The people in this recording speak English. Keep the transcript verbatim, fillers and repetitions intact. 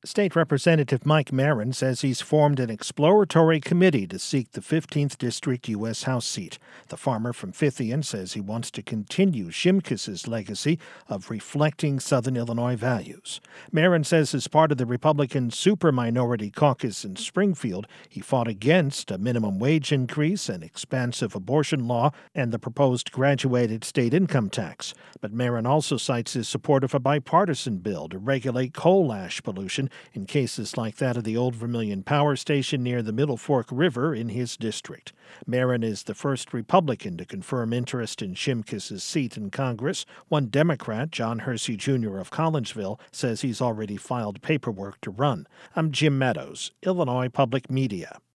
State Representative Mike Marin says he's formed an exploratory committee to seek the fifteenth District U S House seat. The farmer from Fithian says he wants to continue Shimkus's legacy of reflecting Southern Illinois values. Marin says as part of the Republican super-minority caucus in Springfield, he fought against a minimum wage increase, an expansive abortion law, and the proposed graduated state income tax. But Marin also cites his support of a bipartisan bill to regulate coal ash pollution in cases like that of the Old Vermilion Power Station near the Middle Fork River in his district. Marin is the first Republican to confirm interest in Shimkus's seat in Congress. One Democrat, John Hersey Junior of Collinsville, says he's already filed paperwork to run. I'm Jim Meadows, Illinois Public Media.